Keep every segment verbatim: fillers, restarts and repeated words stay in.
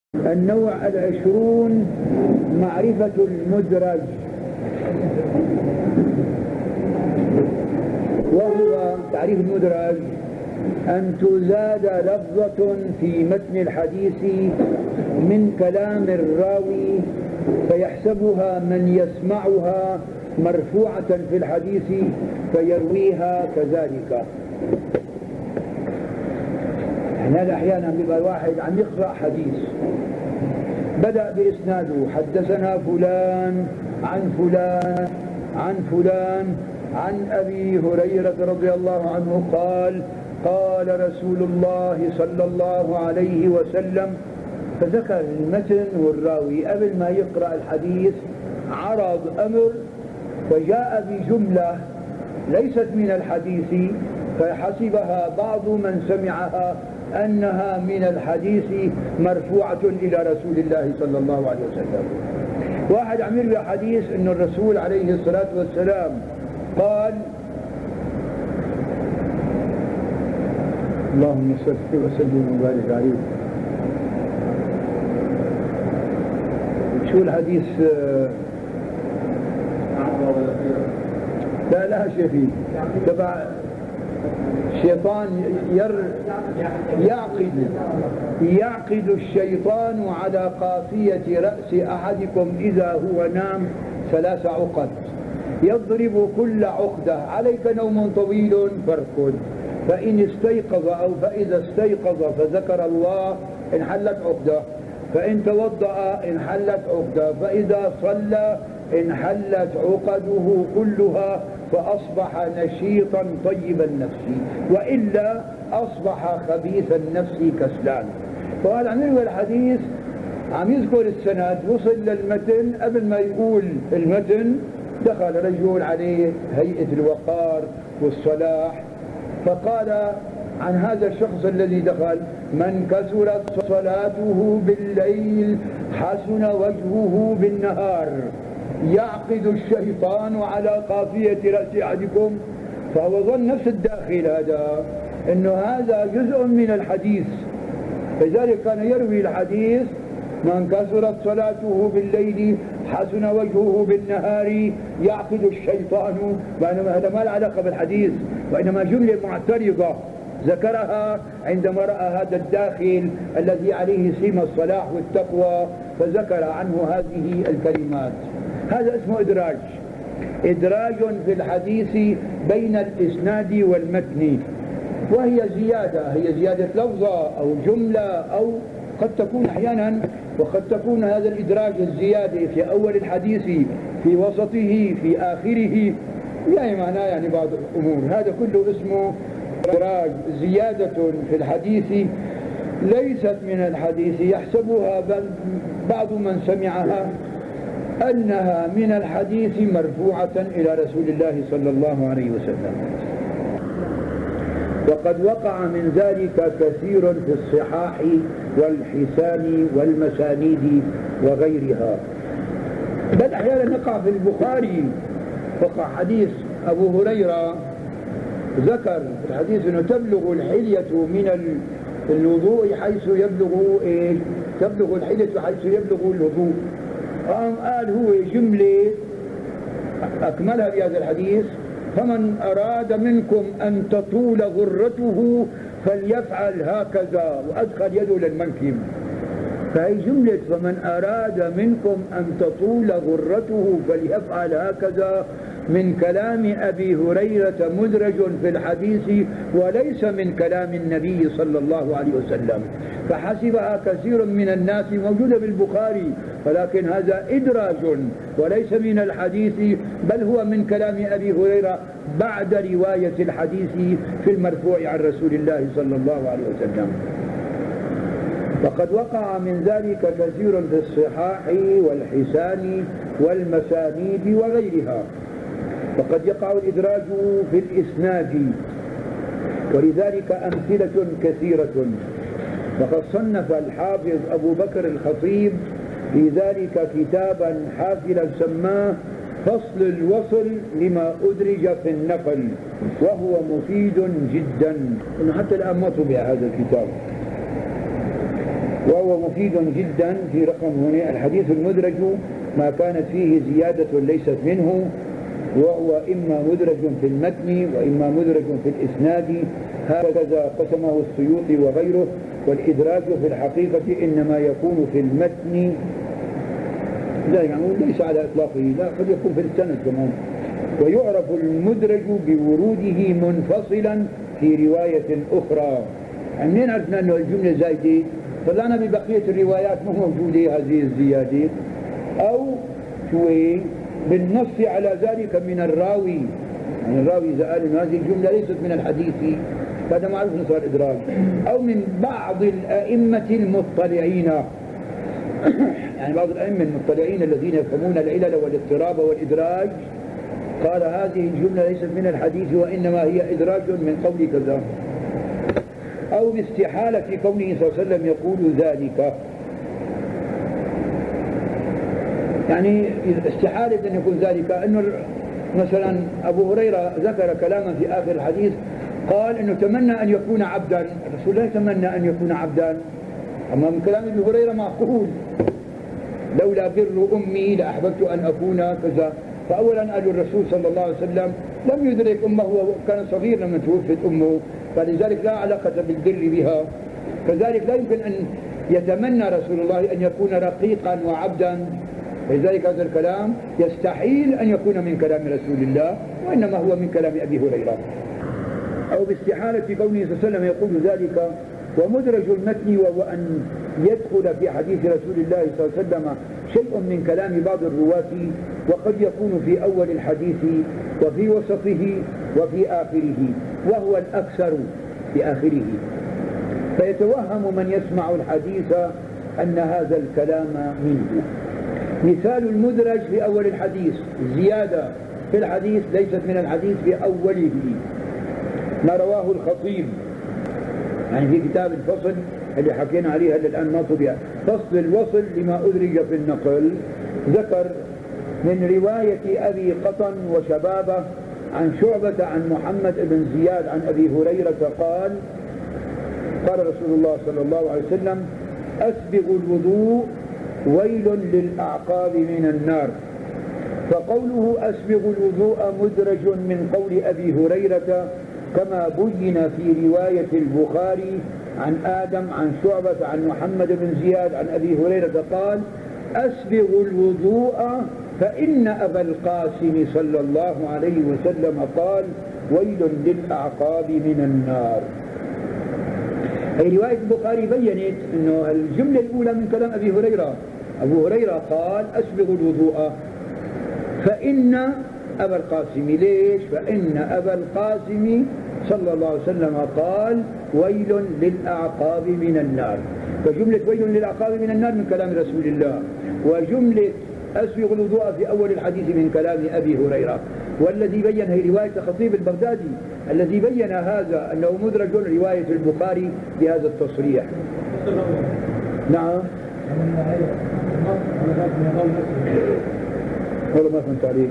النوع العشرون معرفة المدرج، وهو تعريف المدرج أن تزاد لفظة في متن الحديث من كلام الراوي فيحسبها من يسمعها مرفوعة في الحديث فيرويها كذلك. هذا أحيانا بيبقى الواحد عم يقرأ حديث بدأ بإسناده حدثنا فلان عن فلان عن فلان عن أبي هريرة رضي الله عنه قال قال رسول الله صلى الله عليه وسلم، فذكر المتن والراوي قبل ما يقرأ الحديث عرض أمر فجاء بجملة ليست من الحديث فحسبها بعض من سمعها أنها من الحديث مرفوعة إلى رسول الله صلى الله عليه وسلم. واحد عم يروي حديث أن الرسول عليه الصلاة والسلام قال اللهم صل وسلم وبارك عليه. شو الحديث؟ لا لا شيء تبع الشيطان ير يعقد يعقد الشيطان على قافية رأس أحدكم إذا هو نام ثلاث عقد يضرب كل عقدة عليك نوم طويل فارقد، فإن استيقظ أو فإذا استيقظ فذكر الله انحلت عقدة، فإن توضأ انحلت عقدة، فإذا صلى انحلت عقده كلها فأصبح نشيطا طيب النفس، وإلا أصبح خبيث النفس كسلان. فهذا عم يروي الحديث عم يذكر السند وصل للمتن، قبل ما يقول المتن دخل رجل عليه هيئة الوقار والصلاح فقال عن هذا الشخص الذي دخل من كثرت صلاته بالليل حسن وجهه بالنهار يعقد الشيطان على قافية رأس أحدكم، فهو ظن نفس الداخل هذا أنه هذا جزء من الحديث، لذلك كان يروي الحديث من كثرت صلاته بالليل حسن وجهه بالنهار يعقد الشيطان، وإنما هذا ما له علاقة بالحديث، وإنما جملة معترضة ذكرها عندما رأى هذا الداخل الذي عليه سيم الصلاح والتقوى فذكر عنه هذه الكلمات. هذا اسمه إدراج، إدراج في الحديث بين الإسناد والمتن، وهي زيادة، هي زيادة لفظة أو جملة أو قد تكون أحيانا، وقد تكون هذا الإدراج الزيادة في أول الحديث في وسطه في آخره، يعني معناه يعني بعض الأمور. هذا كله اسمه إدراج، زيادة في الحديث ليست من الحديث يحسبها بعض من سمعها أنها من الحديث مرفوعة إلى رسول الله صلى الله عليه وسلم. وقد وقع من ذلك كثير في الصحاح والحسان والمسانيد وغيرها، بل أحيانا نقع في البخاري. وقع حديث أبو هريرة ذكر في الحديث أنه تبلغ الحلية من الوضوء حيث يبلغ إيه؟ تبلغ الحلية حيث يبلغ الوضوء. قام قال هو جملة أكملها بهذا الحديث فمن أراد منكم أن تطول غرته فليفعل هكذا، وأدخل يده للمنكب. فهي جملة فمن أراد منكم أن تطول غرته فليفعل هكذا من كلام أبي هريرة مدرج في الحديث وليس من كلام النبي صلى الله عليه وسلم، فحسبها كثير من الناس موجودة بالبخاري، ولكن هذا إدراج وليس من الحديث، بل هو من كلام أبي هريرة بعد رواية الحديث في المرفوع عن رسول الله صلى الله عليه وسلم. وقد وقع من ذلك كثير في الصحاح والحسان والمسانيد وغيرها. وقد يقع الإدراج في الإسناد، ولذلك أمثلة كثيرة. وقد صنف الحافظ أبو بكر الخطيب في ذلك كتابا حافلا سماه فصل الوصل لما أدرج في النقل، وهو مفيد جدا، إنه حتى الآن ما طبع هذا الكتاب. وهو مفيد جدا في رقم هنا. الحديث المدرج ما كانت فيه زيادة ليست منه، وهو إما مدرج في المتن وإما مدرج في الإسناد، هكذا قسمه السيوطي وغيره. والإدراج في الحقيقة إنما يكون في المتن، لا يعني ليس على إطلاقه، لا قد يكون في السند كمان. ويعرف المدرج بوروده منفصلا في رواية أخرى. يعني منين عرفنا أنه الجملة زايدة؟ طلعنا ببقية الروايات مو موجودة هذه الزيادة، أو شوي بالنص على ذلك من الراوي. يعني الراوي إذا قال أن هذه الجملة ليست من الحديث، هذا معروف أنه صار إدراج. أو من بعض الأئمة المطلعين، يعني بعض الأئمة المطلعين الذين يفهمون العلل والاضطراب والإدراج، قال هذه الجملة ليست من الحديث وإنما هي إدراج من قول كذا. أو باستحالة في كونه صلى الله عليه وسلم يقول ذلك، يعني استحالة أن يكون ذلك، أنه مثلا أبو هريرة ذكر كلاما في آخر الحديث قال أنه تمنى أن يكون عبدا، الرسول لا يتمنى أن يكون عبدا. أما من كلام أبي هريرة معقول، لولا بر أمي لأحببت أن أكون كذا. فأولا قال الرسول صلى الله عليه وسلم لم يدرك أمه وكان صغير لما توفت أمه، فلذلك لا علاقة بالبر بها. كذلك لا يمكن أن يتمنى رسول الله أن يكون رقيقا وعبدا، لذلك هذا الكلام يستحيل أن يكون من كلام رسول الله، وإنما هو من كلام أبي هريرة. أو باستحالة في كونه صلى الله عليه وسلم يقول ذلك. ومدرج المتن وهو أن يدخل في حديث رسول الله صلى الله عليه وسلم شيء من كلام بعض الرواة، وقد يكون في أول الحديث وفي وسطه وفي آخره، وهو الأكثر في آخره. فيتوهم من يسمع الحديث أن هذا الكلام منه. مثال المدرج في أول الحديث، زيادة في الحديث ليست من الحديث في أوله، ما رواه الخطيب، يعني في كتاب الفصل اللي حكينا عليه هلا الآن ما طبع، فصل الوصل لما أدرج في النقل، ذكر من رواية أبي قطن وشبابه عن شعبة عن محمد بن زياد عن أبي هريرة قال قال رسول الله صلى الله عليه وسلم: أسبغ الوضوء ويل للأعقاب من النار. فقوله أسبغ الوضوء مدرج من قول أبي هريرة، كما بين في رواية البخاري عن آدم عن شعبة عن محمد بن زياد عن أبي هريرة قال: أسبغ الوضوء فإن أبا القاسم صلى الله عليه وسلم قال: ويل للأعقاب من النار. هي رواية البخاري بيّنت أنه الجملة الأولى من كلام أبي هريرة، أبو هريرة قال: أسبغ الوضوء فإن أبا القاسم. ليش؟ فإن أبا القاسم صلى الله عليه وسلم قال: ويل للأعقاب من النار. فجملة ويل للأعقاب من النار من كلام رسول الله، وجملة أسبغ الوضوء في أول الحديث من كلام أبي هريرة. والذي بين هي رواية خطيب البغدادي الذي بين هذا أنه مدرج رواية البخاري بهذا التصريح. نعم. والله ما فهمت عليك.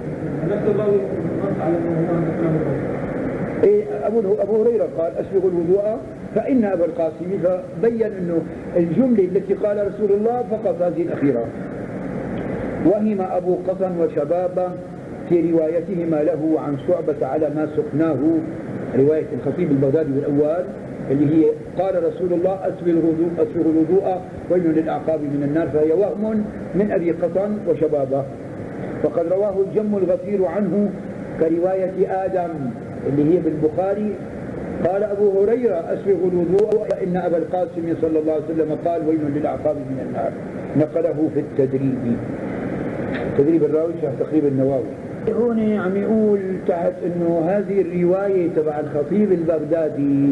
إيه أبو أبو هريرة قال: أسبغ الوضوء فإن أبا القاسم، فبين أنه الجملة التي قال رسول الله فقط هذه الأخيرة. وهم أبو قطن وشبابه في روايتهما له عن شعبة على ما سقناه، رواية الخطيب البغدادي الأول اللي هي قال رسول الله: أسبغ الوضوء أسبغ الوضوء ويل للأعقاب من النار، فهي وهم من أبي قطن وشبابه. فقد رواه الجم الغفير عنه كرواية آدم اللي هي بالبخاري قال أبو هريرة: أسبغ الوضوء فإن أبا القاسم صلى الله عليه وسلم قال: ويل للأعقاب من النار. نقله في التدريب، تدريب الراوي شرح تقريب النووي. هون عم يقول تحت انه هذه الرواية تبع الخطيب البغدادي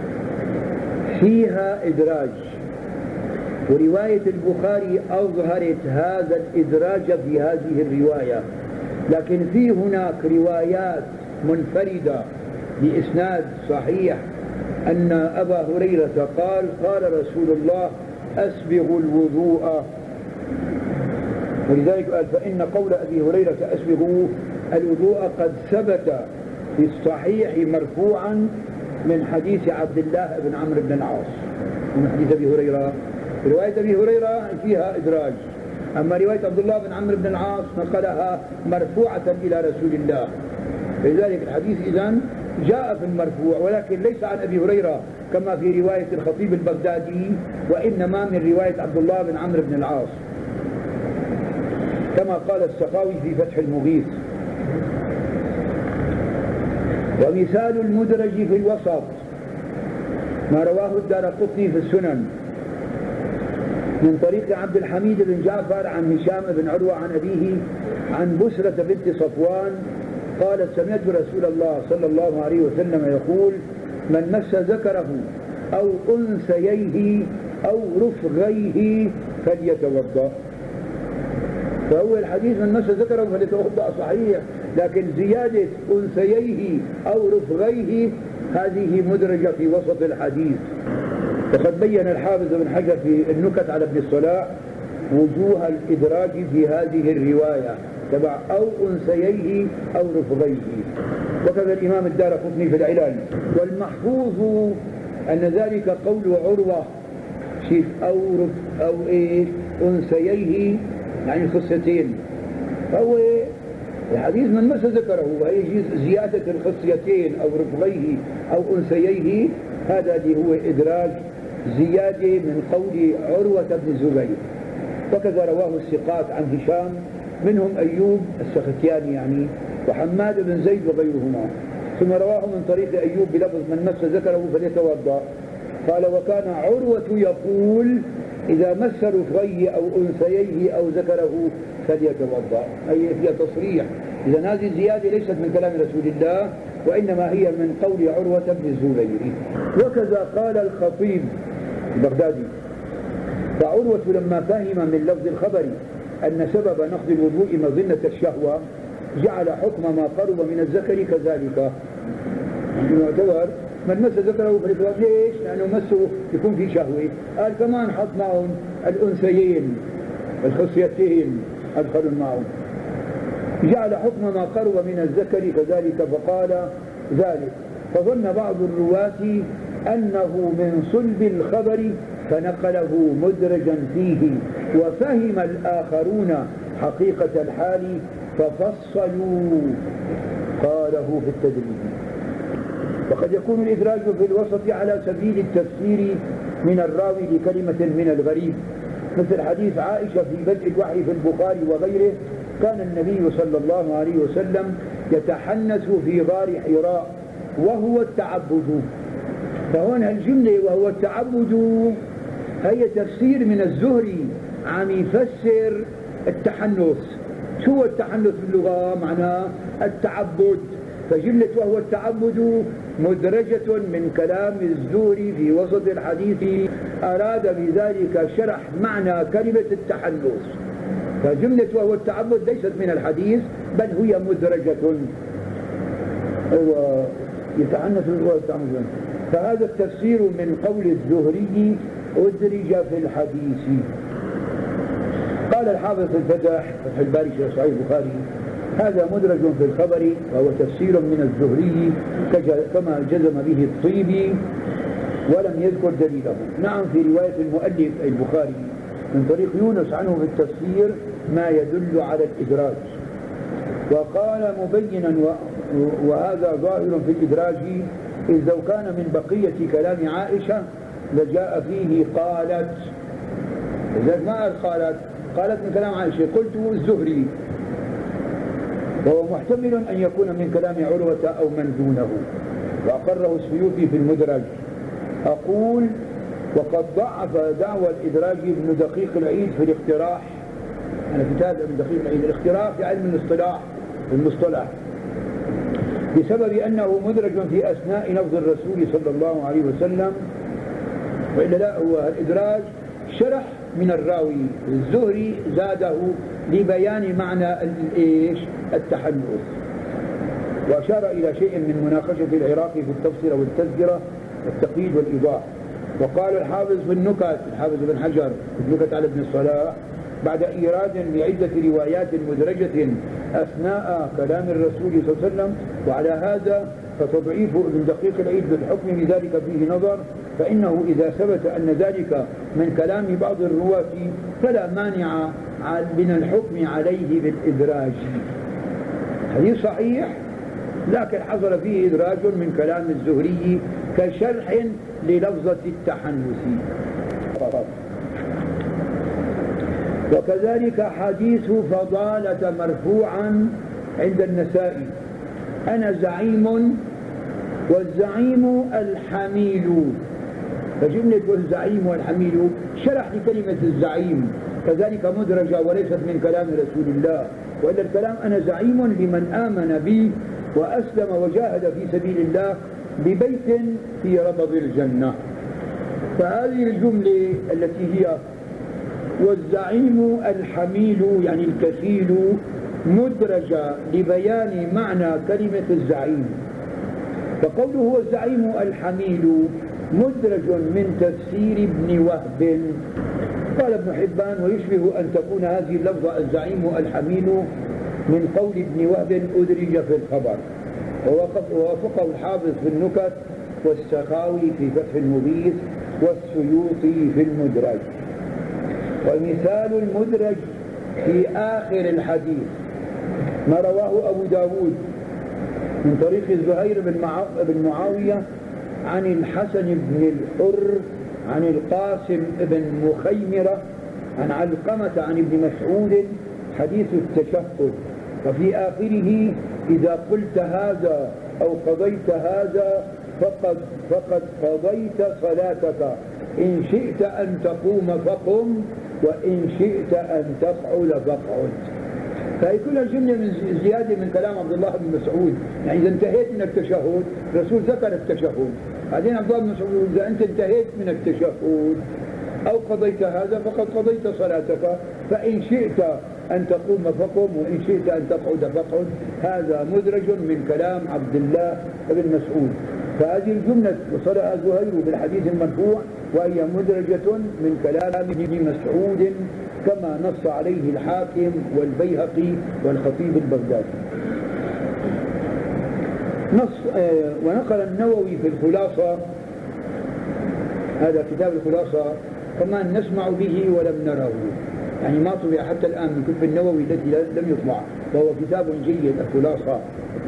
فيها إدراج، ورواية البخاري أظهرت هذا الإدراج في هذه الرواية، لكن في هناك روايات منفردة بإسناد صحيح أن أبا هريرة قال: قال رسول الله: أسبغ الوضوء. ولذلك قال: فإن قول أبي هريرة أسبغوا الوضوء قد ثبت في الصحيح مرفوعا من حديث عبد الله بن عمرو بن العاص، من حديث أبي هريرة رواية أبي هريرة فيها إدراج، أما رواية عبد الله بن عمرو بن العاص نقلها مرفوعة إلى رسول الله، لذلك الحديث إذن جاء في المرفوع ولكن ليس عن أبي هريرة كما في رواية الخطيب البغدادي، وإنما من رواية عبد الله بن عمرو بن العاص كما قال السخاوي في فتح المغيث. ومثال المدرج في الوسط ما رواه الدارقطني في السنن من طريق عبد الحميد بن جعفر عن هشام بن عروة عن أبيه عن بسرة بنت صفوان قالت سمعت رسول الله صلى الله عليه وسلم يقول من مس ذكره أو أنثييه أو رفغيه فليتوضأ. فهو الحديث من مس ذكره فليتوضأ صحيح، لكن زيادة أنثييه أو رفغيه هذه مدرجة في وسط الحديث. وقد بين الحافظ بن حجر في النكت على ابن الصلاح وجوه الإدراج في هذه الرواية تبع أو أنثييه أو رفغيه، وكذا الإمام الدارقطني في العلل. والمحفوظ أن ذلك قول عروة شيف أو رف أو إيه أنثييه يعني خصيتين، فهو الحديث من مس ذكره ويجوز زيادة الخصيتين أو رفغيه أو أنثييه، هذا اللي هو إدراج زيادة من قول عروة بن الزبير. وكذا رواه الثقات عن هشام منهم أيوب السختياني يعني وحماد بن زيد وغيرهما، ثم رواه من طريق أيوب بلفظ من مس ذكره فليتوضأ. قال وكان عروة يقول إذا مس رفغيه أو أنثييه أو ذكره فليتوضأ، أي هي تصريح. إذا هذه الزيادة ليست من كلام رسول الله وإنما هي من قول عروة بن الزبير. وكذا قال الخطيب البغدادي فعروة لما فهم من لفظ الخبر أن سبب نقض الوضوء مظنة الشهوة جعل حكم ما قرب من الذكر كذلك، يعني يعتبر من مس ذكره فليتوضأ. ليش؟ لأنه مسه يكون في شهوة، قال كمان حط معهم الأنثيين الخصيتين أدخلوا معهم، جعل حكم ما قرب من الذكر كذلك فقال ذلك. فظن بعض الرواة أنه من صلب الخبر فنقله مدرجا فيه، وفهم الآخرون حقيقة الحال ففصلوا قاله في التدريب. وقد يكون الإدراج في الوسط على سبيل التفسير من الراوي لكلمة من الغريب، مثل حديث عائشة في بدء الوحي في البخاري وغيره كان النبي صلى الله عليه وسلم يتحنث في غار حراء وهو التعبد. فهون الجملة وهو التعبد هي تفسير من الزهري عم يفسر التحنث. شو هو التحنث باللغة؟ معناه التعبد، فجملة وهو التعبد مدرجة من كلام الزهري في وسط الحديث، أراد بذلك شرح معنى كلمة التحنث. فجملة وهو التعبد ليست من الحديث بل هي مدرجة. هو يتحنث وهو التعبد، فهذا التفسير من قول الزهري أدرج في الحديث. قال الحافظ في الفتح فتح الباري في صحيح البخاري هذا مدرج في الخبر وهو تفسير من الزهري كما جزم به الطيبي ولم يذكر دليله. نعم في رواية المؤلف البخاري من طريق يونس عنه في التفسير ما يدل على الإدراج. وقال مبينا وهذا ظاهر في الإدراج إذ لو كان من بقية كلام عائشة لجاء فيه قالت، لذلك ما قال قالت قالت من كلام عائشة، قلت الزهري، وهو محتمل أن يكون من كلام عروة أو من دونه، وأقره السيوطي في المدرج. أقول وقد ضعف دعوى الإدراج ابن دقيق العيد في الاقتراح، أنا كتاب ابن دقيق العيد الاقتراح في علم الاصطلاح المصطلح، بسبب أنه مدرج في أثناء لفظ الرسول صلى الله عليه وسلم، وإلا لا هو الإدراج شرح من الراوي الزهري زاده لبيان معنى الإيش التحنث، وأشار إلى شيء من مناقشة العراقي في التفسير والتذكرة والتقييد والإيضاح. وقال الحافظ في النكت الحافظ بن حجر النكت على ابن الصلاح بعد إيراد لعدة روايات مدرجة أثناء كلام الرسول صلى الله عليه وسلم، وعلى هذا فتضعيف ابن دقيق العيد بالحكم بذلك فيه نظر، فإنه إذا ثبت أن ذلك من كلام بعض الرواة فلا مانع من الحكم عليه بالإدراج. حديث صحيح لكن حصل فيه إدراج من كلام الزهري كشرح للفظة التحنث. وكذلك حديث فضالة مرفوعا عند النسائي: أنا زعيم والزعيم الحميل. فجملة والزعيم والحميل شرح لكلمة الزعيم، كذلك مدرجة وليست من كلام رسول الله، وإلا الكلام أنا زعيم لمن آمن بي وأسلم وجاهد في سبيل الله ببيت في ربض الجنة. فهذه الجملة التي هي والزعيم الحميل يعني الكفيل مدرجة لبيان معنى كلمة الزعيم. فقوله هو الزعيم الحميل مدرج من تفسير ابن وهب. قال ابن حبان: ويشبه أن تكون هذه اللفظة الزعيم الحميل من قول ابن وهب أدرج في الخبر، ووافقه الحافظ في النكت والسخاوي في فتح المغيث والسيوطي في المدرج. ومثال المدرج في آخر الحديث ما رواه أبو داود من طريق زهير بن معاوية عن الحسن بن الحر عن القاسم بن مخيمرة عن علقمة عن ابن مسعود حديث التشهد، وفي آخره: إذا قلت هذا أو قضيت هذا فقد, فقد قضيت صلاتك، إن شئت أن تقوم فقم وإن شئت أن تقعد فاقعد. فهي كلها جملة من زيادة من كلام عبد الله بن مسعود. يعني إذا انتهيت من التشهد، الرسول ذكر التشهد، بعدين عبد الله بن مسعود: إذا أنت انتهيت من التشهد أو قضيت هذا فقد قضيت صلاتك، فإن شئت أن تقوم فقم وإن شئت أن تقعد فاقعد. هذا مدرج من كلام عبد الله بن مسعود. فهذه الجملة وصلها زهير بالحديث المرفوع، وهي مدرجة من كلام ابن مسعود كما نص عليه الحاكم والبيهقي والخطيب البغدادي. نص آه ونقل النووي في الخلاصة، هذا كتاب الخلاصة كمان نسمع به ولم نره، يعني ما طبع حتى الآن من كتب النووي التي لم يطبع، وهو كتاب جيد الخلاصة.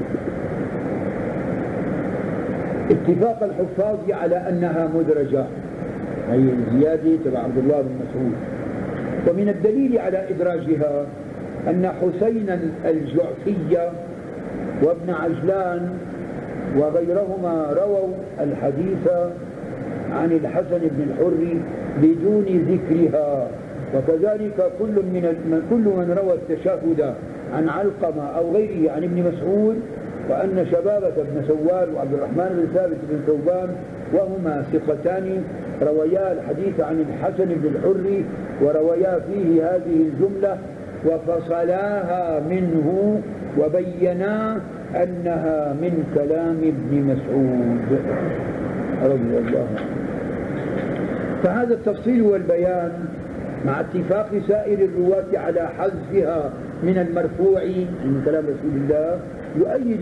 اتفاق الحفاظ على أنها مدرجة، هي الزيادة تبع عبد الله بن مسعود. ومن الدليل على إدراجها أن حسينا الجعفي وابن عجلان وغيرهما رووا الحديث عن الحسن بن الحر بدون ذكرها، وكذلك كل من كل من روى التشهد عن علقمة أو غيره عن ابن مسعود، وأن شبابة بن سوار وعبد الرحمن بن ثابت بن ثوبان وهما ثقتان رويا الحديث عن الحسن بن الحر ورويا فيه هذه الجملة وفصلاها منه وبينا أنها من كلام ابن مسعود رضي الله عنه. فهذا التفصيل والبيان مع اتفاق سائر الرواة على حذفها من المرفوع من كلام رسول الله يؤيد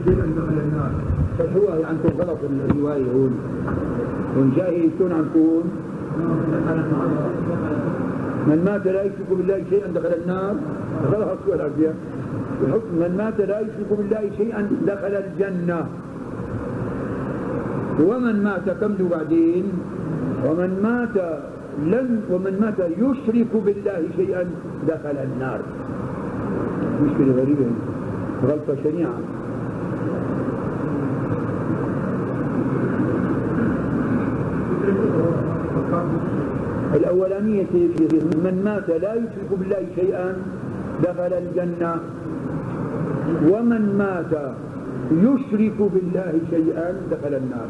فهو عنكم غلط الرواية هون هون جاهل يكون عنكم من مات لا يشرك بالله شيئا دخل النار. غلط سؤال الأرضية بحكم من مات لا يشرك بالله شيئا دخل الجنة. ومن مات كم بعدين ومن مات لن ومن مات يشرك بالله شيئا دخل النار. مشكلة غريبة، غلطة شنيعة. الأولانية من مات لا يشرك بالله شيئا دخل الجنة، ومن مات يشرك بالله شيئا دخل النار.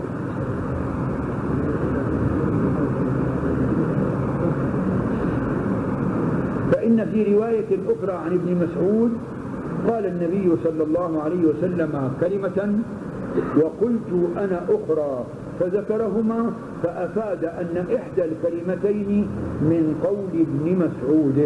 فإن في رواية أخرى عن ابن مسعود قال النبي صلى الله عليه وسلم كلمة وقلت أنا أخرى، فذكرهما فأفاد أن إحدى الكلمتين من قول ابن مسعود.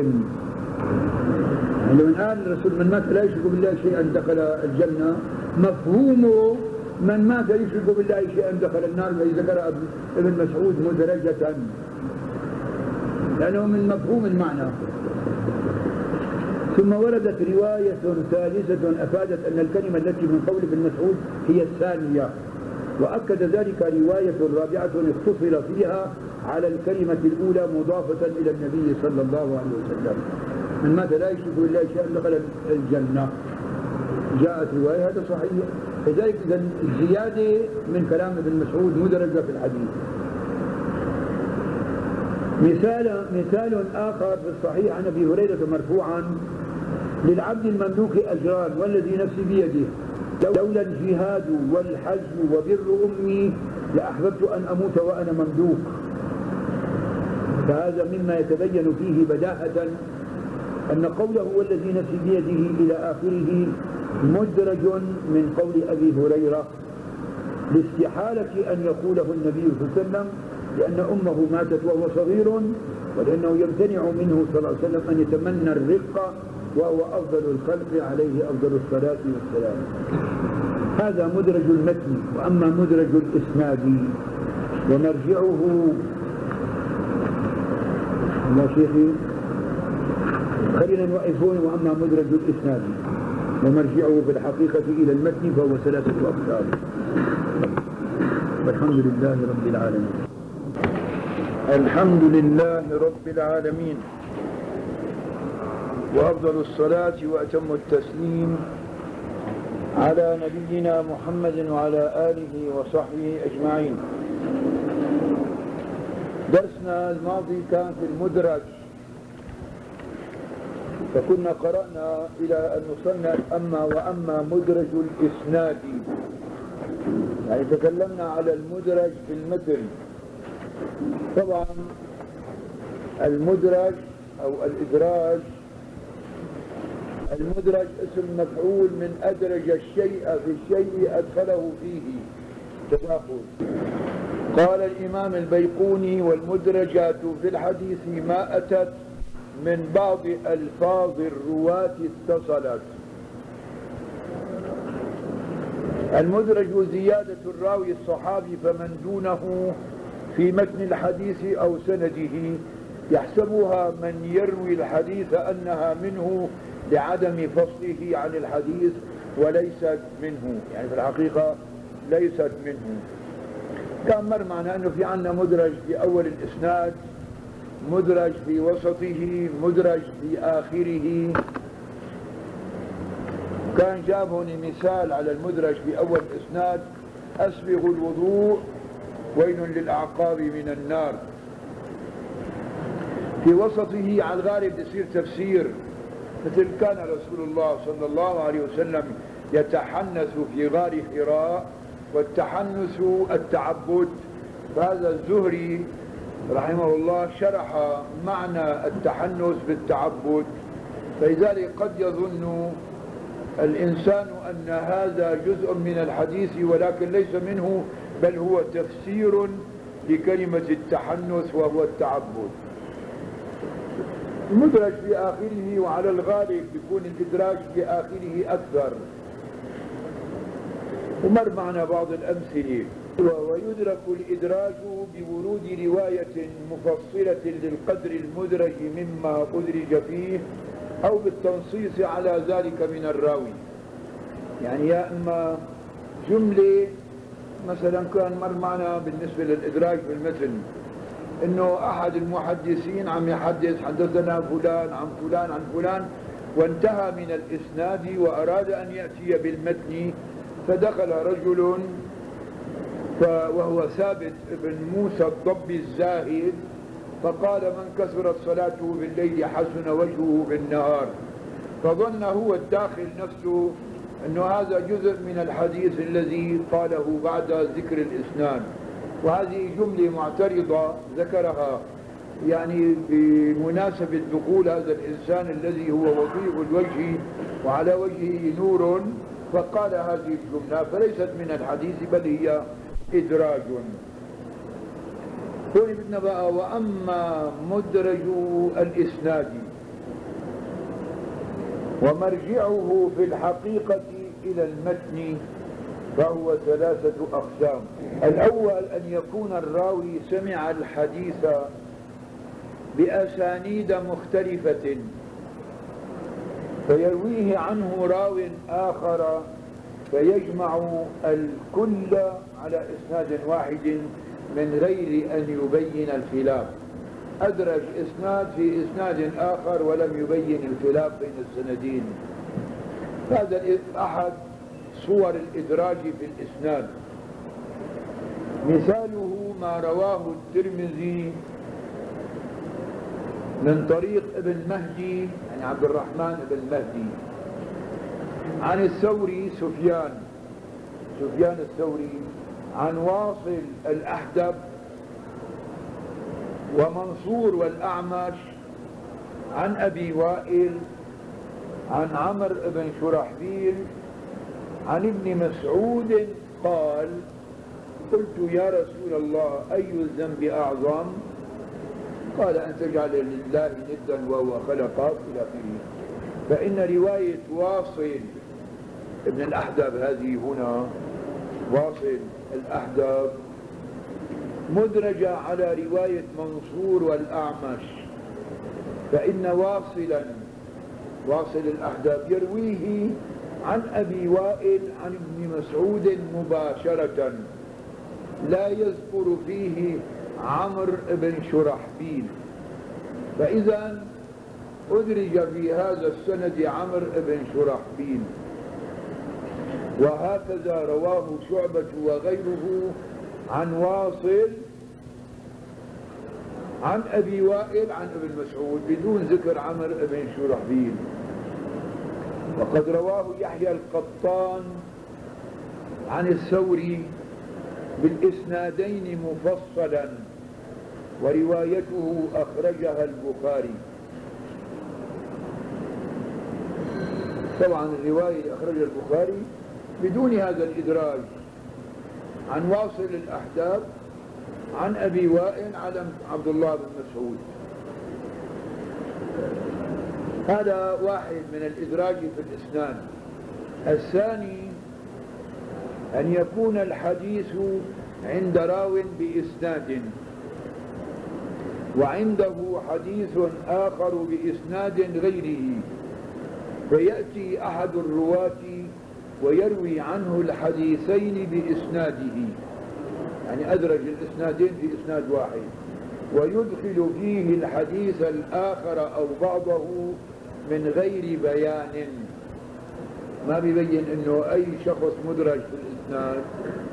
يعني من قال الرسول من مات لا يشرك بالله شيئا دخل الجنة، مفهومه من مات يشرك بالله شيئا دخل النار، الذي ذكر ابن مسعود مدرجة، لأنه من مفهوم المعنى. ثم وردت رواية ثالثة أفادت أن الكلمة التي من قول ابن مسعود هي الثانية، وأكد ذلك رواية رابعة اختصر فيها على الكلمة الأولى مضافة إلى النبي صلى الله عليه وسلم: من مات لا يشرك بالله شيئا دخل الجنة. جاءت رواية هذا صحيح. لذلك الزيادة من كلام ابن مسعود مدرجة في الحديث. مثال مثال آخر في الصحيح عن أبي هريرة مرفوعا: للعبد المملوك أجران والذي نفسي بيده، لولا الجهاد والحج وبر أمي لأحببت أن أموت وأنا مملوك. فهذا مما يتبين فيه بداهة أن قوله والذي نفسي بيده إلى آخره مدرج من قول أبي هريرة، لاستحالة أن يقوله النبي صلى الله عليه وسلم، لأن أمه ماتت وهو صغير، ولأنه يمتنع منه صلى الله عليه وسلم أن يتمنى الرق وهو أفضل الخلق عليه أفضل الصلاة والسلام. هذا مدرج المتن. وأما مدرج الإسناد ومرجعه، يا شيخي خلينا نوقفون. وأما مدرج الإسناد ومرجعه في الحقيقة إلى المتن فهو ثلاثة أقسام. والحمد لله رب العالمين. الحمد لله رب العالمين، وأفضل الصلاة وأتم التسليم على نبينا محمد وعلى آله وصحبه أجمعين. درسنا الماضي كان في المدرج، فكنا قرأنا إلى أن وصلنا أما وأما مدرج الإسناد، يعني تكلمنا على المدرج في المتن. طبعا المدرج أو الإدراج، المدرج اسم مفعول من أدرج الشيء في الشيء أدخله فيه تداخل. قال الإمام البيقوني: والمدرجات في الحديث ما أتت من بعض ألفاظ الرواة اتصلت. المدرج زيادة الراوي الصحابي فمن دونه في متن الحديث أو سنده يحسبها من يروي الحديث أنها منه لعدم فصله عن الحديث وليست منه، يعني في الحقيقة ليست منه. كان مر معنا أنه في عندنا مدرج في أول الإسناد، مدرج في وسطه، مدرج في آخره. كان جاب هنا مثال على المدرج في أول الإسناد: أسبغ الوضوء ويل للأعقاب من النار. في وسطه على الغالب يصير تفسير، مثل كان رسول الله صلى الله عليه وسلم يتحنث في غار حراء، والتحنث التعبد. فهذا الزهري رحمه الله شرح معنى التحنث بالتعبد، فلذلك قد يظن الإنسان أن هذا جزء من الحديث ولكن ليس منه، بل هو تفسير لكلمة التحنث وهو التعبد. المدرج في آخره، وعلى الغالب يكون الإدراج في آخره أكثر. ومر معنا بعض الأمثلة. ويدرك الإدراج بورود رواية مفصلة للقدر المدرج مما أدرج فيه، أو بالتنصيص على ذلك من الراوي. يعني يا إما جملة، مثلا كان مر معنا بالنسبة للإدراج في المتن إنه أحد المحدثين عم يحدث حدثنا فلان عن فلان عن فلان، وانتهى من الإسناد وأراد أن يأتي بالمتن، فدخل رجل وهو ثابت بن موسى الضبي الزاهد، فقال: من كثرت صلاته بالليل حسن وجهه بالنهار. فظن هو الداخل نفسه أنه هذا جزء من الحديث الذي قاله بعد ذكر الإسناد. وهذه جملة معترضة ذكرها يعني بمناسبة دخول هذا الإنسان الذي هو وضيء الوجه وعلى وجهه نور، فقال هذه الجملة، فليست من الحديث بل هي إدراج. هون بدنا بقى: وأما مدرج الإسناد ومرجعه في الحقيقة إلى المتن فهو ثلاثة أقسام. الأول أن يكون الراوي سمع الحديث بأسانيد مختلفة فيرويه عنه راو آخر فيجمع الكل على إسناد واحد من غير أن يبين الخلاف. أدرج إسناد في إسناد آخر ولم يبين الخلاف بين السندين. هذا أحد صور الإدراج في الإسناد. مثاله ما رواه الترمذي من طريق ابن مهدي، يعني عبد الرحمن بن مهدي، عن الثوري سفيان سفيان الثوري عن واصل الأحدب ومنصور والأعمش عن أبي وائل عن عمرو بن شرحبيل عن ابن مسعود قال: قلت يا رسول الله أي الذنب أعظم؟ قال: أن تجعل لله ندا وهو خلقك إلى آخره. فإن رواية واصل ابن الأحدب هذه هنا، واصل الأحدب مدرجة على رواية منصور والأعمش، فإن واصلا واصل الأحدب يرويه عن أبي وائل عن ابن مسعود مباشرة، لا يذكر فيه عمرو بن شرحبيل، فإذا أدرج في هذا السند عمرو بن شرحبيل. وهكذا رواه شعبة وغيره عن واصل عن أبي وائل عن ابن مسعود بدون ذكر عمرو بن شرحبيل. وقد رواه يحيى القطان عن الثوري بالإسنادين مفصلا، وروايته أخرجها البخاري. طبعا الرواية اللي أخرجها البخاري بدون هذا الإدراج، عن واصل الأحداب عن أبي وائل على عبد الله بن مسعود. هذا واحد من الإدراج في الإسناد. الثاني أن يكون الحديث عند راو بإسناد وعنده حديث آخر بإسناد غيره، فيأتي أحد الرواة ويروي عنه الحديثين بإسناده، يعني أدرج الإسنادين في إسناد واحد، ويدخل فيه الحديث الآخر أو بعضه من غير بيان، ما بيبين أنه أي شخص مدرج في الإسناد.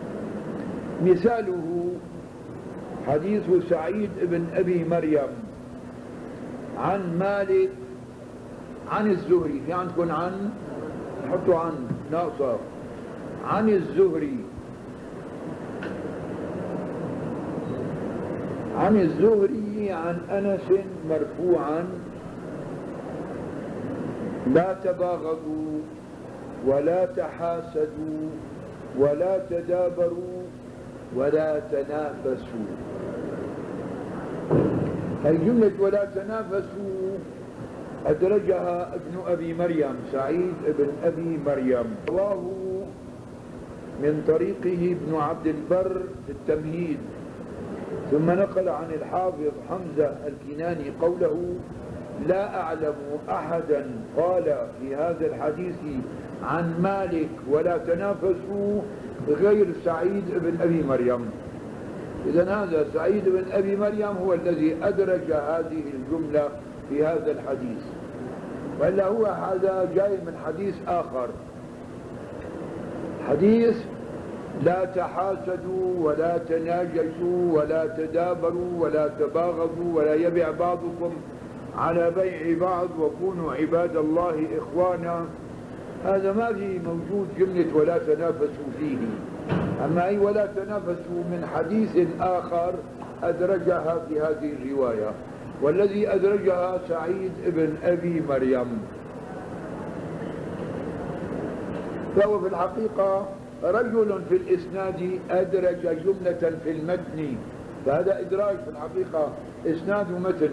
مثاله حديث سعيد بن أبي مريم عن مالك عن الزهري، في عندكم عن حطوا عن ناقصة، عن الزهري عن الزهري عن أنس مرفوعا: لا تباغضوا ولا تحاسدوا ولا تدابروا ولا تنافسوا. هي جملة ولا تنافسوا أدرجها ابن أبي مريم، سعيد ابن أبي مريم، رواه من طريقه ابن عبد البر في التمهيد، ثم نقل عن الحافظ حمزة الكناني قوله: لا أعلم أحدا قال في هذا الحديث عن مالك ولا تنافسوا غير سعيد بن أبي مريم. إذن هذا سعيد بن أبي مريم هو الذي أدرج هذه الجملة في هذا الحديث، وإلا هو هذا جاي من حديث آخر، حديث لا تحاسدوا ولا تناجشوا ولا تدابروا ولا تباغضوا ولا يبيع بعضكم على بيع بعض وكونوا عباد الله إخوانا. هذا ما في موجود جملة ولا تنافسوا فيه. أما أي ولا تنافسوا من حديث آخر أدرجها في هذه الرواية، والذي أدرجها سعيد بن أبي مريم. فهو في الحقيقة رجل في الإسناد أدرج جملة في المتن، فهذا إدراج في الحقيقة، إسناد ومتن.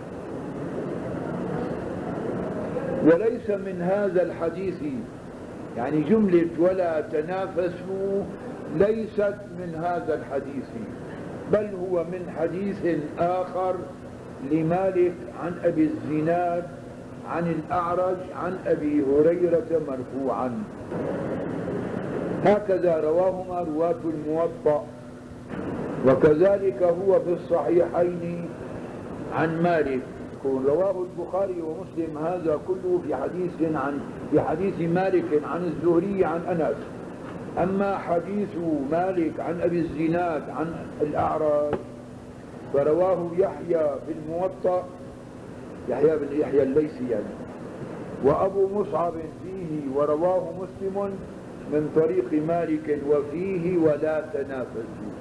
وليس من هذا الحديث يعني جملة ولا تنافسوا ليست من هذا الحديث، بل هو من حديث آخر لمالك عن أبي الزناد عن الأعرج عن أبي هريرة مرفوعا. هكذا رواهما رواة الموطأ، وكذلك هو في الصحيحين عن مالك. رواه البخاري ومسلم هذا كله في حديث عن في حديث مالك عن الزهري عن أنس. أما حديث مالك عن أبي الزناد عن الأعرج فرواه يحيى في الموطأ، يحيى بن يحيى الليثي يعني، وأبو مصعب فيه، ورواه مسلم من طريق مالك وفيه ولا تنافسوا،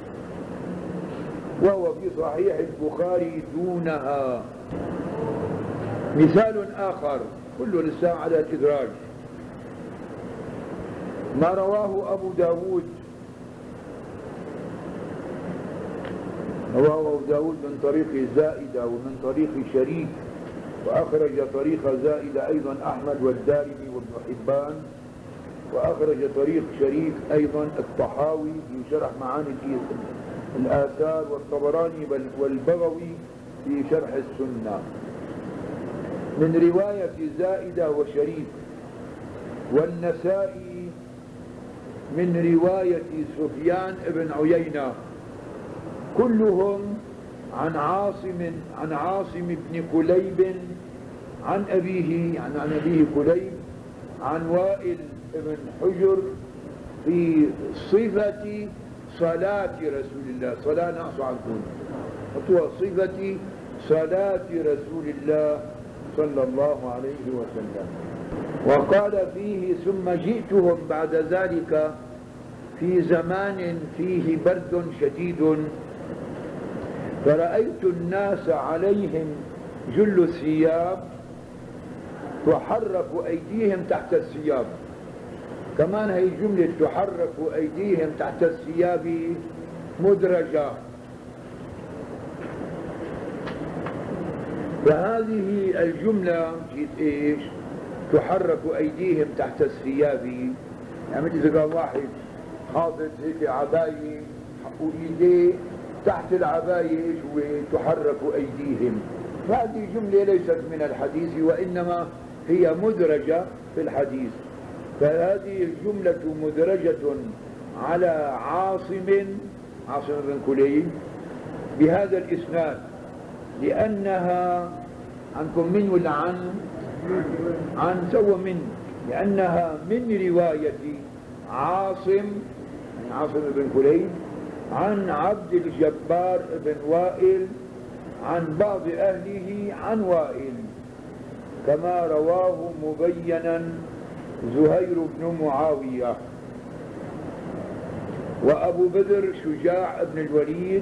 وهو في صحيح البخاري دونها. مثال آخر كله لسه على الإدراج، ما رواه أبو داود، رواه أبو داود من طريق زائدة ومن طريق شريك، وأخرج طريق زائدة أيضا أحمد والدارمي وابن حبان، وأخرج طريق شريك أيضا الطحاوي في شرح معاني الآثار، والطبراني والبغوي في شرح السنة من رواية زائدة وشريك، والنسائي من رواية سفيان بن عيينة، كلهم عن عاصم عن عاصم بن كليب عن أبيه عن عن أبيه كليب عن وائل بن حجر في صفة صلاة رسول الله، صلاة ناقص عنكم، صفة صلاة رسول الله صلى الله عليه وسلم. وقال فيه ثم جئتهم بعد ذلك في زمان فيه برد شديد، فرأيت الناس عليهم جل الثياب تحرك أيديهم تحت الثياب. كمان هي جملة تحرك أيديهم تحت الثياب مدرجة، فهذه الجملة جيت ايش؟ تحرك أيديهم تحت الثياب، يعني مثل إذا كان واحد حاطط هيك عباية وإيديه تحت العباية ايش هو؟ تحرك أيديهم. هذه جملة ليست من الحديث، وإنما هي مدرجة في الحديث. فهذه الجملة مدرجة على عاصم عاصم بن كليب بهذا الإسناد، لأنها عنكم من ولا عن عن سوى من لأنها من رواية عاصم عاصم بن كليب عن عبد الجبار بن وائل عن بعض أهله عن وائل، كما رواه مبينا زهير بن معاوية. وأبو بدر شجاع بن الوليد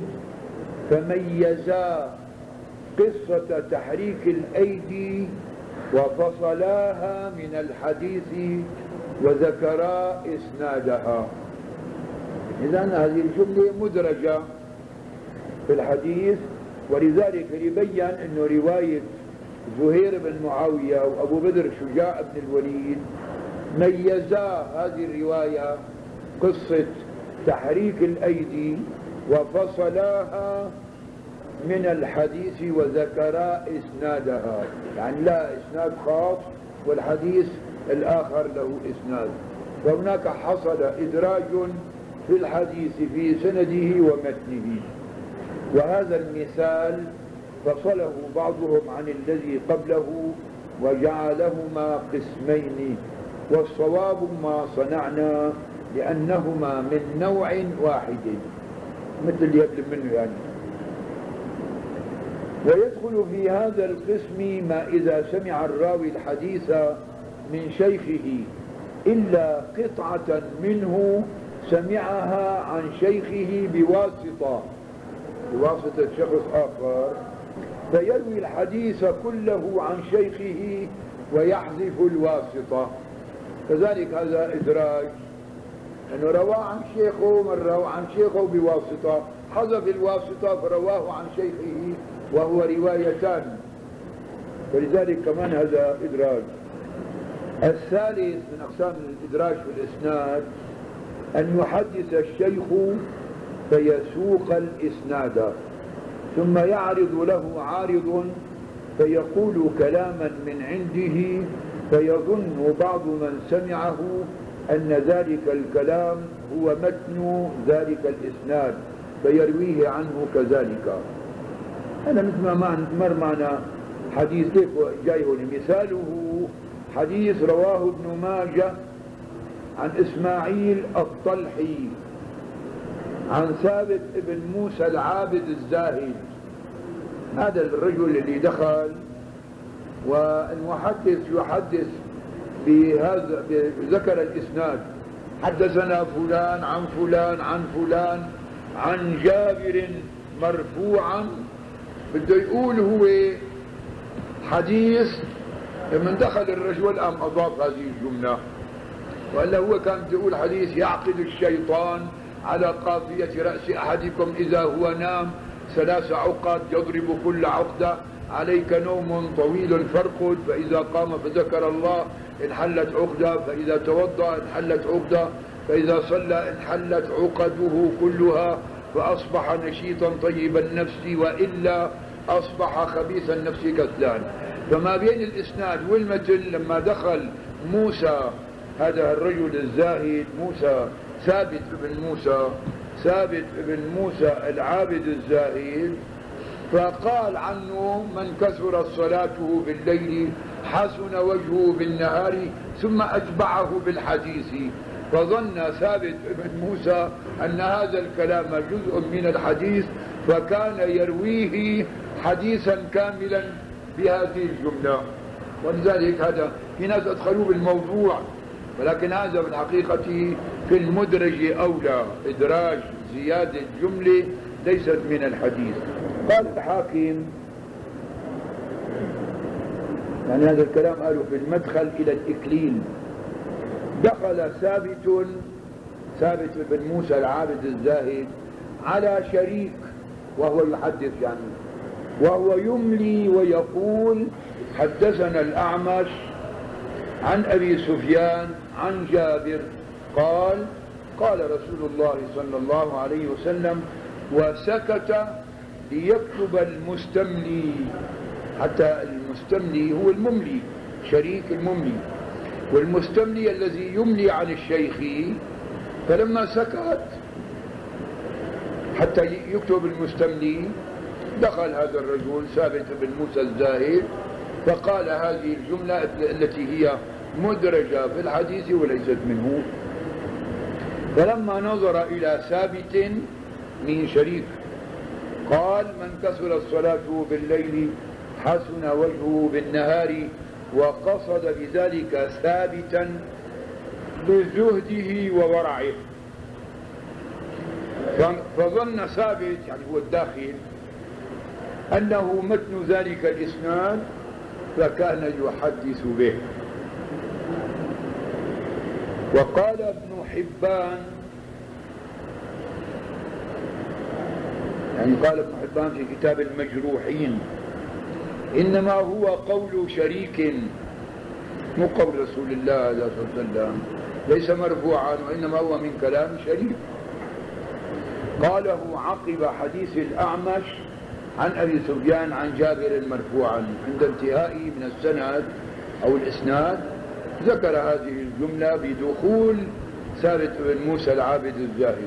فميزا قصة تحريك الأيدي وفصلاها من الحديث وذكرا إسنادها. إذن هذه الجملة مدرجة في الحديث، ولذلك يبين أن رواية زهير بن معاوية وأبو بدر شجاع بن الوليد ميزا هذه الرواية قصة تحريك الأيدي وفصلاها من الحديث وذكرا إسنادها، يعني لا إسناد خاص والحديث الآخر له إسناد، فهناك حصل إدراج في الحديث في سنده ومتنه. وهذا المثال فصله بعضهم عن الذي قبله وجعلهما قسمين، والصواب ما صنعنا لأنهما من نوع واحد مثل اللي يقلب منه يعني. ويدخل في هذا القسم ما إذا سمع الراوي الحديث من شيخه إلا قطعة منه سمعها عن شيخه بواسطة بواسطة شخص آخر، فيروي الحديث كله عن شيخه ويحذف الواسطة. كذلك هذا إدراج، أنه رواه عن شيخه مرة وعن شيخه بواسطة، حذف الواسطة فرواه عن شيخه وهو روايتان، فلذلك كمان هذا إدراج. الثالث من أقسام الإدراج في الإسناد أن يحدث الشيخ فيسوق الإسناد ثم يعرض له عارض فيقول كلاما من عنده فيظن بعض من سمعه أن ذلك الكلام هو متن ذلك الإسناد فيرويه عنه كذلك. هذا مثل ما مر معنا حديث كيف جاي هنا مثاله حديث رواه ابن ماجه عن إسماعيل الطلحي عن ثابت ابن موسى العابد الزاهد. هذا الرجل اللي دخل والمحدث يحدث بهذا ذكر الإسناد حدثنا فلان عن فلان عن فلان عن جابر مرفوعا، بده يقول هو حديث من دخل الرجل أم أضاف هذه الجملة، وإلا هو كان بده يقول حديث يعقد الشيطان على قافية رأس أحدكم إذا هو نام ثلاث عقد يضرب كل عقدة عليك نوم طويل فارقد فإذا قام فذكر الله انحلت عقدة فإذا توضأ انحلت عقدة فإذا صلى انحلت عقده كلها فأصبح نشيطا طيب النفس وإلا أصبح خبيث النفس كسلان. فما بين الإسناد والمتن لما دخل موسى هذا الرجل الزاهد موسى ثابت بن موسى ثابت بن موسى العابد الزاهد فقال عنه من كثرت صلاته بالليل حسن وجهه بالنهار ثم أتبعه بالحديث، فظن ثابت بن موسى أن هذا الكلام جزء من الحديث فكان يرويه حديثا كاملا بهذه الجملة. ولذلك هذا في ناس أدخلوه بالموضوع، ولكن هذا بالحقيقة في المدرج أولى، إدراج زيادة جملة ليست من الحديث. قال الحاكم يعني هذا الكلام قالوا في المدخل إلى الإكليل دخل ثابت ثابت بن موسى العابد الزاهد على شريك وهو يحدث يعني وهو يملي ويقول حدثنا الأعمش عن أبي سفيان عن جابر قال قال رسول الله صلى الله عليه وسلم وسكت ليكتب المستملي، حتى المستملي هو المملي شريك المملي والمستملي الذي يملي عن الشيخ، فلما سكت حتى يكتب المستملي دخل هذا الرجل ثابت بن موسى الزاهد فقال هذه الجملة التي هي مدرجة في الحديث وليست منه. فلما نظر إلى ثابت من شريك قال من كثرت صلاته بالليل حسن وجهه بالنهار، وقصد بذلك ثابتا بزهده وورعه، فظن ثابت يعني هو الداخل أنه متن ذلك الإسناد فكان يحدث به. وقال ابن حبان يعني قال ابن حبان في كتاب المجروحين إنما هو قول شريك مو قول رسول الله صلى الله عليه وسلم، ليس مرفوعا وإنما هو من كلام شريك. قاله عقب حديث الأعمش عن أبي سفيان عن جابر مرفوعا، عند انتهائه من السند أو الإسناد ذكر هذه الجملة بدخول ثابت بن موسى العابد الزاهد.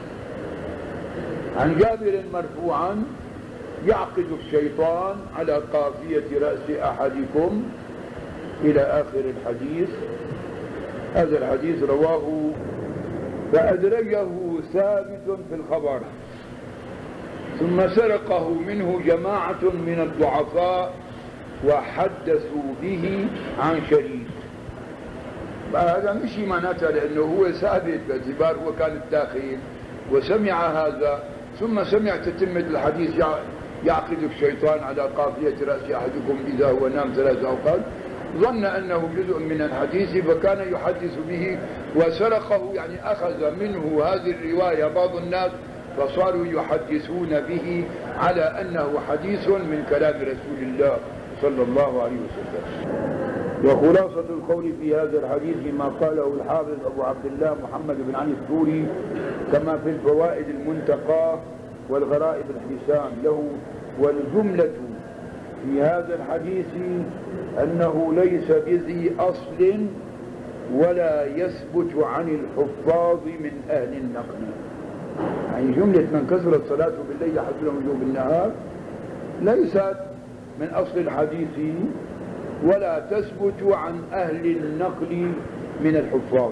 عن جابر مرفوعا يعقد الشيطان على قافية رأس أحدكم إلى آخر الحديث. هذا الحديث رواه فأدرجه ثابت في الخبر ثم سرقه منه جماعة من الضعفاء وحدثوا به عن شريك. هذا مش معناتها لأنه هو ثابت باعتبار هو كان الداخل وسمع هذا ثم سمع تتمة الحديث يعقد الشيطان على قافية رأس أحدكم إذا هو نام ثلاث أوقات، ظن أنه جزء من الحديث فكان يحدث به وسرقه يعني أخذ منه هذه الرواية بعض الناس فصاروا يحدثون به على أنه حديث من كلام رسول الله صلى الله عليه وسلم. وخلاصة القول في هذا الحديث ما قاله الحافظ أبو عبد الله محمد بن علي الثوري كما في الفوائد المنتقى والغرائب الحسان له. والجملة في هذا الحديث أنه ليس بذي أصل ولا يثبت عن الحفاظ من أهل النقل. يعني جملة من كثرت صلاته بالليل حتى وجوب النهار ليست من أصل الحديث ولا تثبت عن أهل النقل من الحفاظ،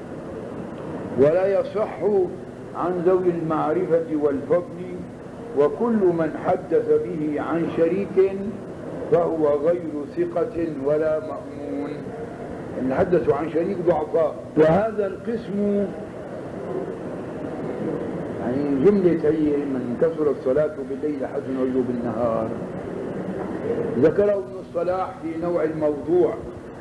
ولا يصح عن ذوي المعرفة والفضل، وكل من حدث به عن شريك فهو غير ثقة ولا مأمون. إن حدثوا عن شريك ضعفاء. وهذا القسم يعني جملة هي من كثر الصلاة بالليل حسن وجوب النهار ذكره ابن الصلاح في نوع الموضوع،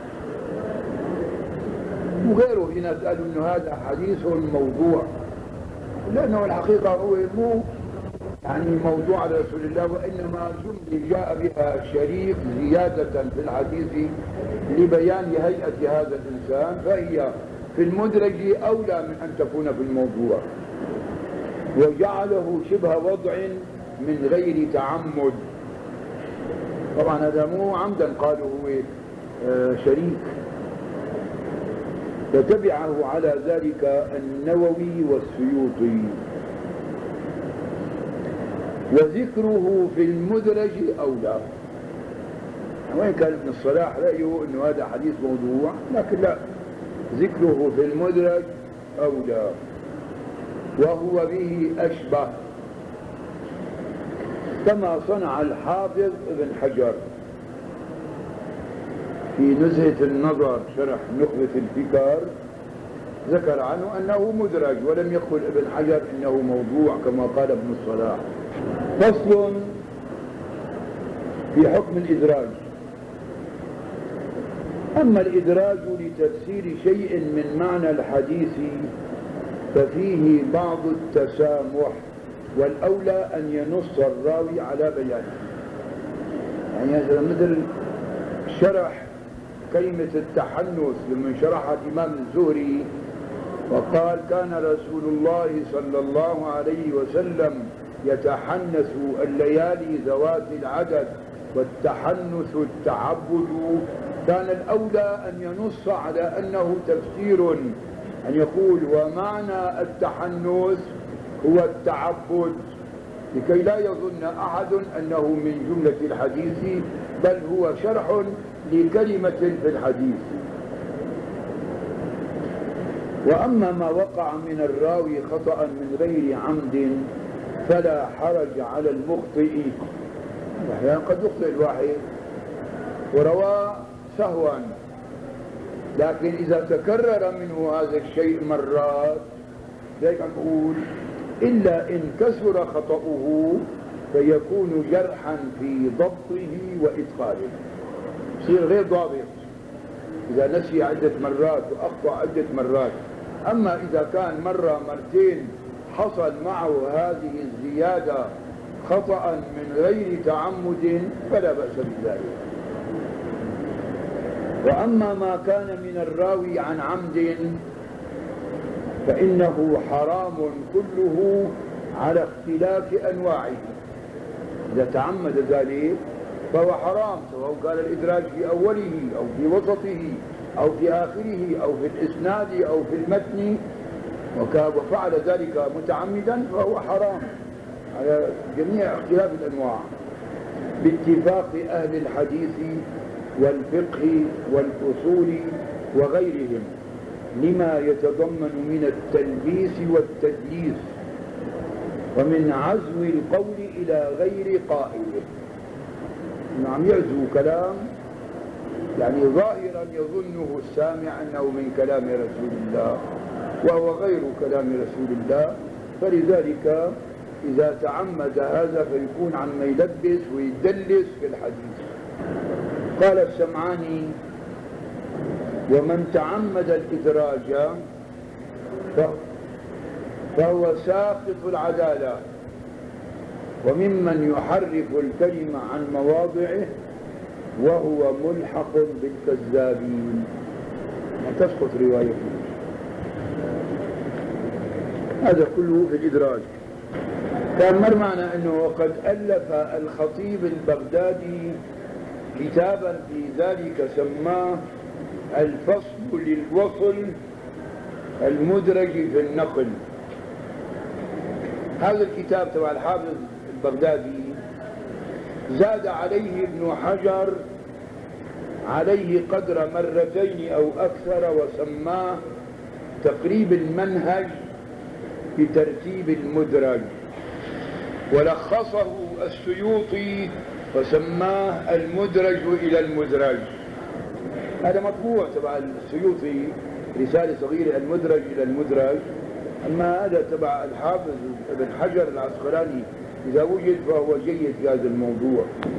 وغيره في ناس قالوا انه هذا حديث موضوع، لانه الحقيقة هو مو يعني موضوع على رسول الله، وانما جملة جاء بها الشريك زيادة في الحديث لبيان هيئة هذا الانسان، فهي في المدرج اولى من ان تكون في الموضوع، وجعله شبه وضع من غير تعمد. طبعا هذا مو عمدا قالوا هو شريك، فتبعه على ذلك النووي والسيوطي. وذكره في المدرج أولى، وإن كان ابن الصلاح رأيه أنه هذا حديث موضوع، لكن لا، ذكره في المدرج أولى، وهو به أشبه، كما صنع الحافظ ابن حجر في نزهة النظر شرح نخبة الفكر، ذكر عنه أنه مدرج، ولم يقل ابن حجر إنه موضوع كما قال ابن الصلاح. فصل في حكم الإدراج. أما الإدراج لتفسير شيء من معنى الحديث ففيه بعض التسامح، والأولى أن ينص الراوي على بيانه. يعني مثلا مثل شرح كلمة التحنث لمن شرحها الإمام الزهري وقال كان رسول الله صلى الله عليه وسلم يتحنث الليالي ذوات العدد والتحنث التعبد، كان الأولى أن ينص على أنه تفسير، أن يقول ومعنى التحنث هو التعبد، لكي لا يظن أحد أنه من جملة الحديث، بل هو شرح لكلمة في الحديث. وأما ما وقع من الراوي خطأ من غير عمد فلا حرج على المخطئ. أحيانا قد يخطئ الواحد وروى سهوا، لكن إذا تكرر منه هذا الشيء مرات ذلك نقول إلا إن كثر خطأه فيكون جرحا في ضبطه وإتقانه، يصير غير ضابط إذا نسي عدة مرات وأخطأ عدة مرات. أما إذا كان مرة مرتين حصل معه هذه الزيادة خطأ من غير تعمد فلا بأس بذلك. وأما ما كان من الراوي عن عمد فإنه حرام كله على اختلاف أنواعه. إذا تعمد ذلك فهو حرام، سواء قال الإدراج في أوله أو في وسطه أو في آخره أو في الإسناد أو في المتن وفعل ذلك متعمدا فهو حرام على جميع اختلاف الأنواع باتفاق أهل الحديث والفقه والأصول وغيرهم، لما يتضمن من التلبيس والتدليس ومن عزو القول إلى غير قائله. نعم، يعزو كلام يعني ظاهرا يظنه السامع أنه من كلام رسول الله وهو غير كلام رسول الله، فلذلك إذا تعمد هذا فيكون عما يلبس ويدلس في الحديث. قال السمعاني ومن تعمد الإدراج فهو ساقط العدالة، وممن يحرف الكلمة عن مواضعه وهو ملحق بالكذابين، تسقط روايته. هذا كله في الإدراج. كان مر معنا أنه وقد ألف الخطيب البغدادي كتابا في ذلك سماه الفصل للوصل المدرج في النقل. هذا الكتاب تبع الحافظ البغدادي زاد عليه ابن حجر عليه قدر مرتين أو أكثر وسماه تقريب المنهج بترتيب المدرج، ولخصه السيوطي وسماه المدرج إلى المدرج. هذا مطبوع تبع السيوطي رسالة صغيرة المدرج إلى المدرج، أما هذا تبع الحافظ ابن حجر العسقلاني إذا وجد فهو جيد في هذا الموضوع.